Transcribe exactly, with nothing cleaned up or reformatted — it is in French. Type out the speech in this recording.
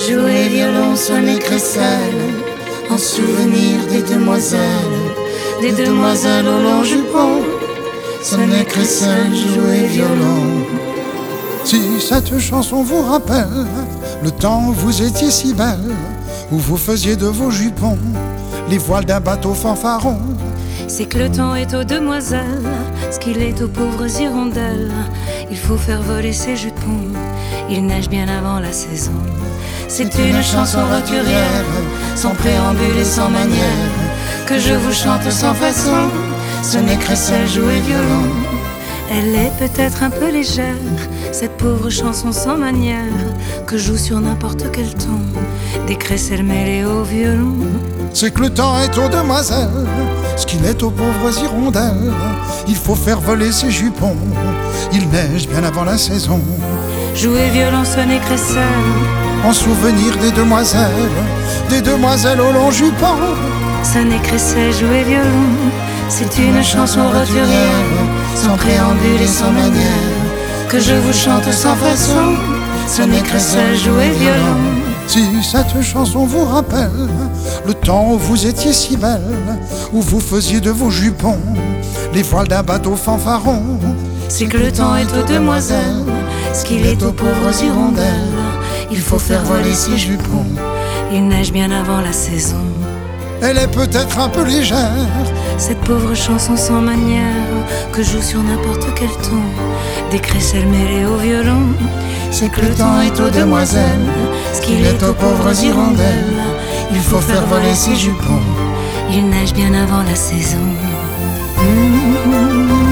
Jouer violon, sonner crécelle, en souvenir des demoiselles, des demoiselles au long jupon. Sonner crécelle, jouer violon. Si cette chanson vous rappelle le temps où vous étiez si belle, où vous faisiez de vos jupons les voiles d'un bateau fanfaron, c'est que le temps est aux demoiselles ce qu'il est aux pauvres hirondelles. Il faut faire voler ses jupons, il neige bien avant la saison. C'est une chanson roturière, sans préambule et sans manière, que je vous chante sans façon. Sonnez crécelle, jouer violon. Elle est peut-être un peu légère, cette pauvre chanson sans manière, que joue sur n'importe quel ton des crécelles mêlées au violon. C'est que le temps est aux demoiselles ce qu'il est aux pauvres hirondelles. Il faut faire voler ses jupons, il neige bien avant la saison. Jouer violon, sonner crécelle, en souvenir des demoiselles, des demoiselles au long jupon. Sonner crécelle, jouer violon. C'est une chanson roturière, sans préambule et sans manière, que je vous chante sans façon. Sonner crécelle, jouer violon. Si cette chanson vous rappelle le temps où vous étiez si belle, où vous faisiez de vos jupons les voiles d'un bateau fanfaron, c'est que le temps est aux demoiselles ce qu'il est aux pauvres hirondelles. Il faut faire voler ses jupons, il neige bien avant la saison. Elle est peut-être un peu légère, cette pauvre chanson sans manière, que joue sur n'importe quel ton des crécelles mêlées au violon. C'est que le temps est aux demoiselles ce qu'il est aux pauvres hirondelles. Il faut faire voler ses jupons, il neige bien avant la saison. Mmh.